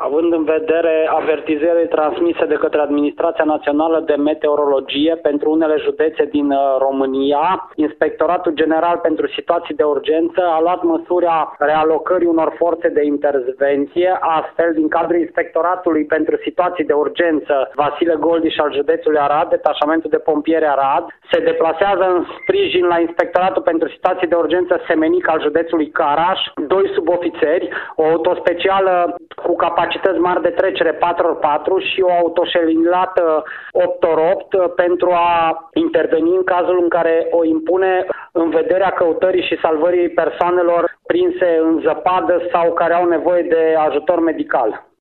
Având în vedere avertizările transmise de către Administrația Națională de Meteorologie pentru unele județe din România, Inspectoratul General pentru Situații de Urgență a luat măsuri a realocării unor forțe de intervenție. Astfel, din cadrul Inspectoratului pentru Situații de Urgență Vasile Goldiș al județului Arad, Detașamentul de Pompieri Arad se deplasează în sprijin la Inspectoratul pentru Situații de Urgență Semenic al județului Caraș, 2 subofițeri, o autospecială cu capacități mari de trecere 4x4 și o autoșelinată 8x8 pentru a interveni în cazul în care o impune în vederea căutării și salvării persoanelor prinse în zăpadă sau care au nevoie de ajutor medical.